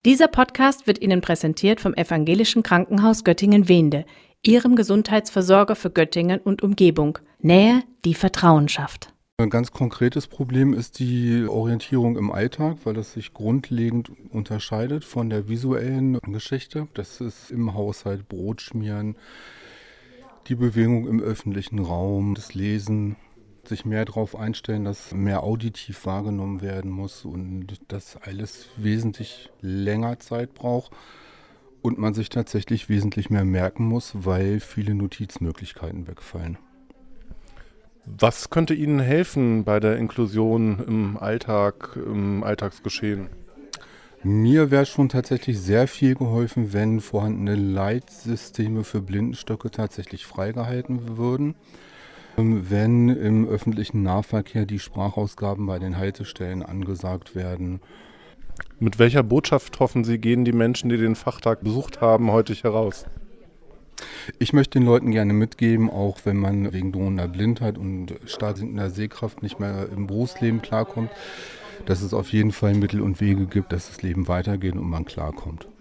Dieser Podcast wird Ihnen präsentiert vom Evangelischen Krankenhaus Göttingen-Wehnde, Ihrem Gesundheitsversorger für Göttingen und Umgebung. Nähe, die Vertrauen schafft. Ein ganz konkretes Problem ist die Orientierung im Alltag, weil das sich grundlegend unterscheidet von der visuellen Geschichte. Das ist im Haushalt Brot schmieren, die Bewegung im öffentlichen Raum, das Lesen, sich mehr darauf einstellen, dass mehr auditiv wahrgenommen werden muss und das alles wesentlich länger Zeit braucht und man sich tatsächlich wesentlich mehr merken muss, weil viele Notizmöglichkeiten wegfallen. Was könnte Ihnen helfen bei der Inklusion im Alltag, im Alltagsgeschehen? Mir wäre schon tatsächlich sehr viel geholfen, wenn vorhandene Leitsysteme für Blindenstöcke tatsächlich freigehalten würden. Wenn im öffentlichen Nahverkehr die Sprachausgaben bei den Haltestellen angesagt werden. Mit welcher Botschaft hoffen Sie, gehen die Menschen, die den Fachtag besucht haben, heute heraus? Ich möchte den Leuten gerne mitgeben, auch wenn man wegen drohender Blindheit und stark sinkender Sehkraft nicht mehr im Berufsleben klarkommt, dass es auf jeden Fall Mittel und Wege gibt, dass das Leben weitergeht und man klarkommt.